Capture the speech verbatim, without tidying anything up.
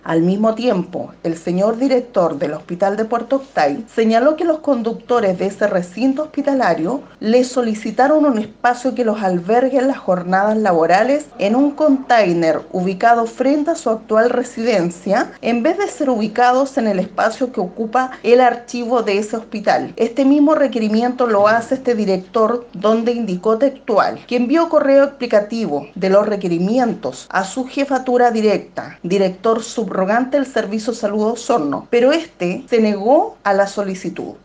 Al mismo tiempo, el señor director del Hospital de Puerto Octay señaló que los conductores de ese recinto hospitalario le solicitaron un espacio que los albergue en las jornadas laborales en un container ubicado frente a su actual residencia, en vez de ser ubicados en el espacio que ocupa el archivo de ese hospital. Este mismo requerimiento lo hace este director, donde indicó textual que envió correo explicativo de los requerimientos a su jefatura directa, director subrogante del Servicio Salud Osorno, pero este se negó a la solicitud.